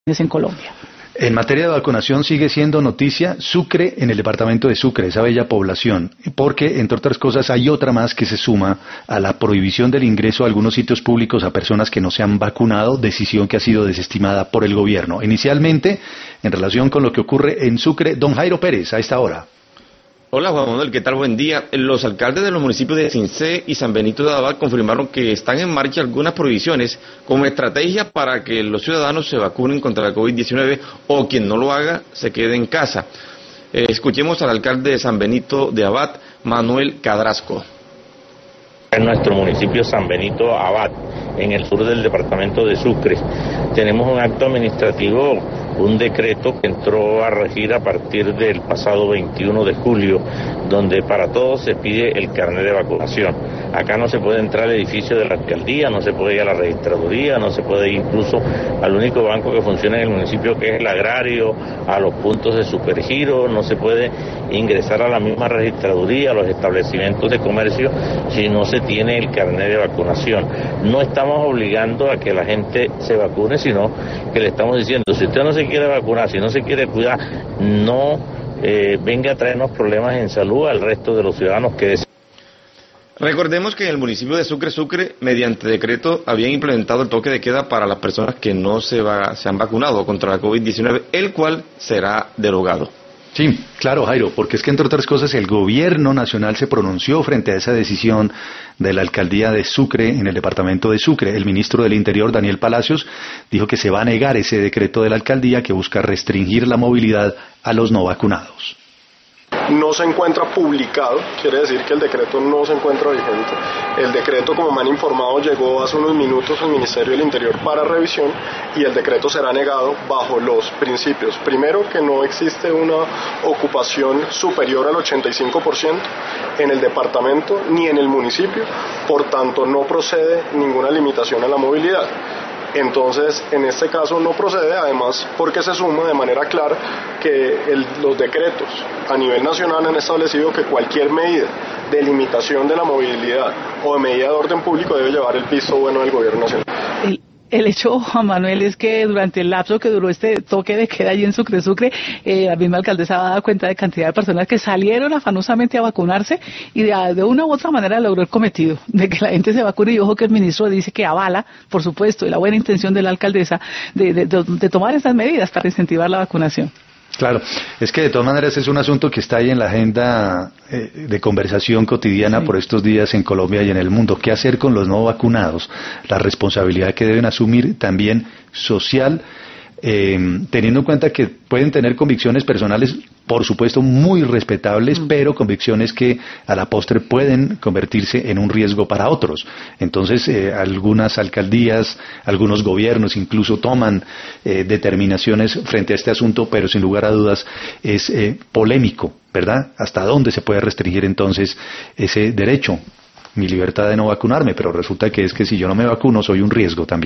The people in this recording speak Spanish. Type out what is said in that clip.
en Colombia. En materia de vacunación sigue siendo noticia Sucre en el departamento de Sucre, esa bella población, porque entre otras cosas hay otra más que se suma a la prohibición del ingreso a algunos sitios públicos a personas que no se han vacunado, decisión que ha sido desestimada por el gobierno. Inicialmente, en relación con lo que ocurre en Sucre, don Jairo Pérez, a esta hora. Hola Juan Manuel, ¿qué tal? Buen día. Los alcaldes de los municipios de Cincé y San Benito de Abad confirmaron que están en marcha algunas prohibiciones como estrategia para que los ciudadanos se vacunen contra la COVID-19 o quien no lo haga se quede en casa. Escuchemos al alcalde de San Benito de Abad, Manuel Cadrasco. En nuestro municipio San Benito Abad, en el sur del departamento de Sucre, tenemos un acto administrativo, un decreto que entró a regir a partir del pasado 21 de julio, donde para todos se pide el carnet de vacunación. Acá no se puede entrar al edificio de la alcaldía, no se puede ir a la registraduría, no se puede ir incluso al único banco que funciona en el municipio, que es el agrario, a los puntos de supergiro, no se puede ingresar a la misma registraduría, a los establecimientos de comercio, si no se tiene el carnet de vacunación. No estamos obligando a que la gente se vacune, sino que le estamos diciendo, si usted no se quiere vacunar, si no se quiere cuidar, no venga a traernos problemas en salud al resto de los ciudadanos que deseen. Recordemos que en el municipio de Sucre, mediante decreto, habían implementado el toque de queda para las personas que no se han vacunado contra la COVID-19, el cual será derogado. Sí, claro, Jairo, porque es que entre otras cosas el gobierno nacional se pronunció frente a esa decisión de la alcaldía de Sucre en el departamento de Sucre. El ministro del Interior, Daniel Palacios, dijo que se va a negar ese decreto de la alcaldía que busca restringir la movilidad a los no vacunados. No se encuentra publicado, quiere decir que el decreto no se encuentra vigente. El decreto, como me han informado, llegó hace unos minutos al Ministerio del Interior para revisión y el decreto será negado bajo los principios. Primero, que no existe una ocupación superior al 85% en el departamento ni en el municipio, por tanto no procede ninguna limitación a la movilidad. Entonces, en este caso no procede, además porque se suma de manera clara que los decretos a nivel nacional han establecido que cualquier medida de limitación de la movilidad o de medida de orden público debe llevar el visto bueno del gobierno nacional. El hecho, Juan Manuel, es que durante el lapso que duró este toque de queda allí en Sucre, la misma alcaldesa ha dado cuenta de cantidad de personas que salieron afanosamente a vacunarse y de una u otra manera logró el cometido de que la gente se vacune. Y ojo que el ministro dice que avala, por supuesto, la buena intención de la alcaldesa de tomar estas medidas para incentivar la vacunación. Claro, es que de todas maneras es un asunto que está ahí en la agenda de conversación cotidiana por estos días en Colombia y en el mundo. ¿Qué hacer con los no vacunados? La responsabilidad que deben asumir también social, teniendo en cuenta que pueden tener convicciones personales, por supuesto, muy respetables, pero convicciones que a la postre pueden convertirse en un riesgo para otros. Entonces, algunas alcaldías, algunos gobiernos incluso toman determinaciones frente a este asunto, pero sin lugar a dudas es polémico, ¿verdad? ¿Hasta dónde se puede restringir entonces ese derecho? Mi libertad de no vacunarme, pero resulta que es que si yo no me vacuno soy un riesgo también.